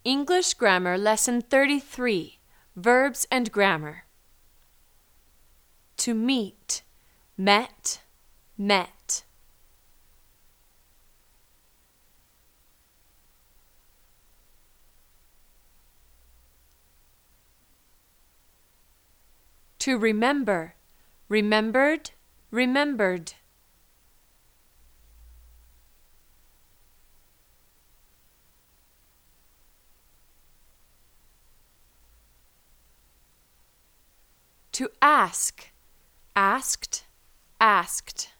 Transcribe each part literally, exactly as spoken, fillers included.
English Grammar Lesson thirty-three, Verbs and Grammar. To meet, met, met. To remember, remembered, remembered. To ask, asked, asked.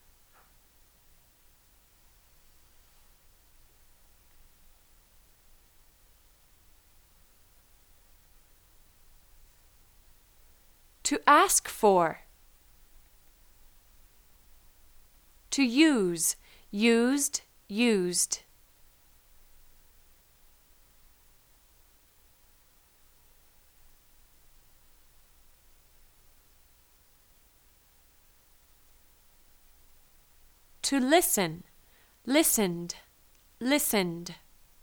To ask for. To use, used, used. To listen, listened, listened.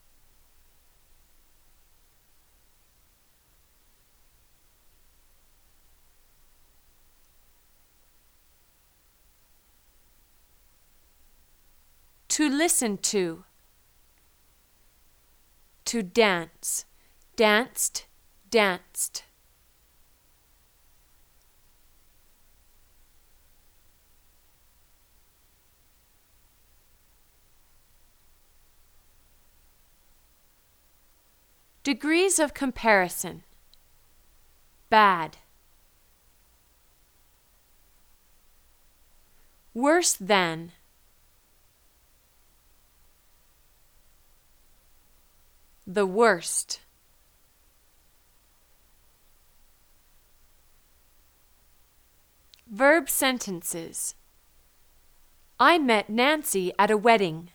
To listen to. To dance, danced, danced. Degrees of comparison. Bad. Worse than. The worst. Verb sentences. I met Nancy at a wedding.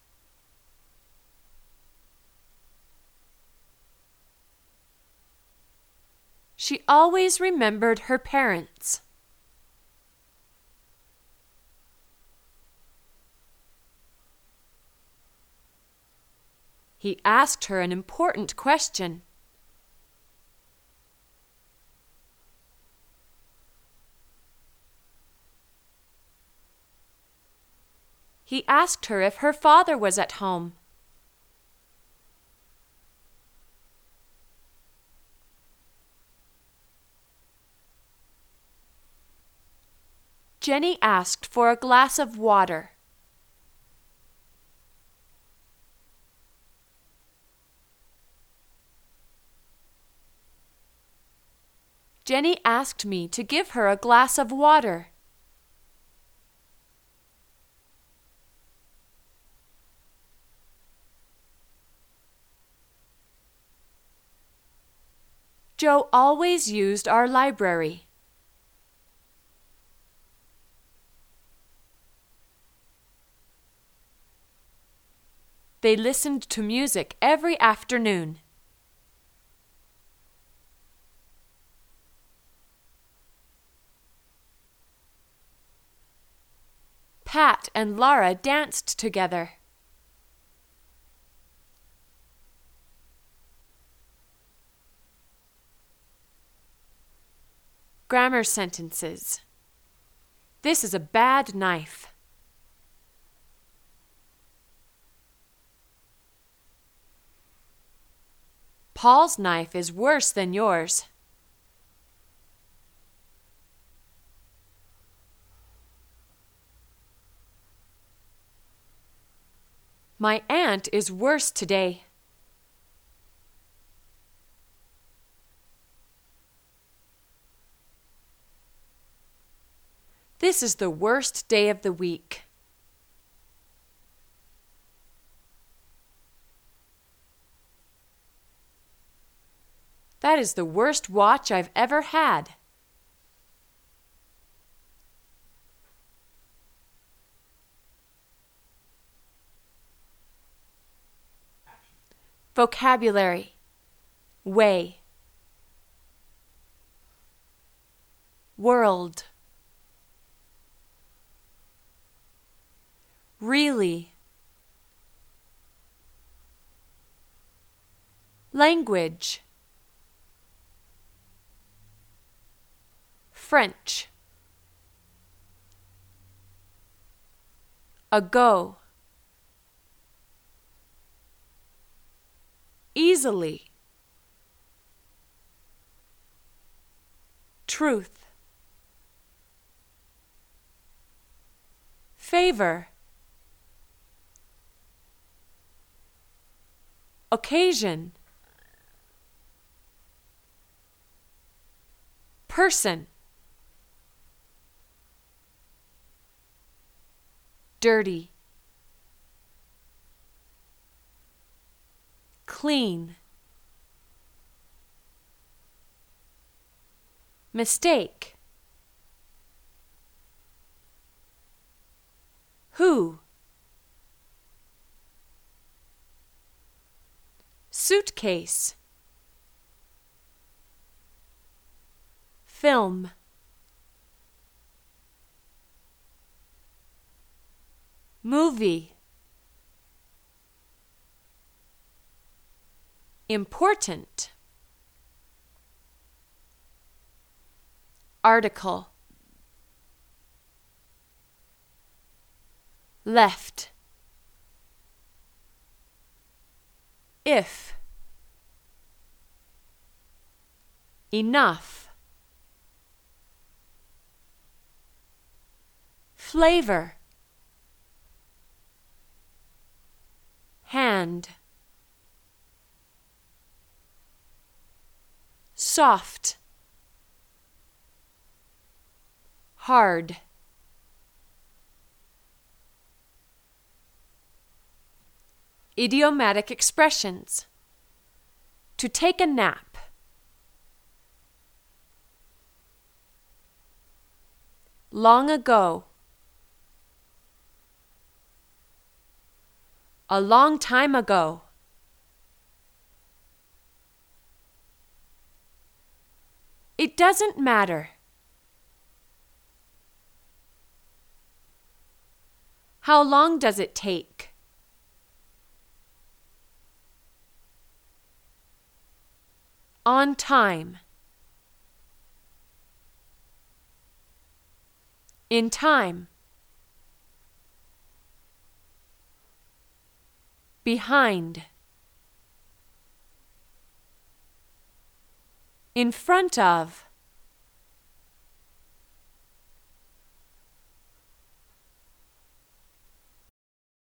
She always remembered her parents. He asked her an important question. He asked her if her father was at home. Jenny asked for a glass of water. Jenny asked me to give her a glass of water. Joe always used our library. They listened to music every afternoon. Pat and Laura danced together. Grammar sentences. This is a bad knife. Paul's knife is worse than yours. My aunt is worse today. This is the worst day of the week. That is the worst watch I've ever had. Vocabulary. Way. World. Really. Language. French. Ago. Easily. Truth. Favor. Occasion. Person. Dirty. Clean. Mistake. Who? Suitcase. Film. Movie. Important. Article. Left. If. Enough. Flavor. Hand. Soft. Hard. Idiomatic expressions. To take a nap. Long ago. A long time ago. It doesn't matter. How long does it take? On time. In time. Behind. In front of.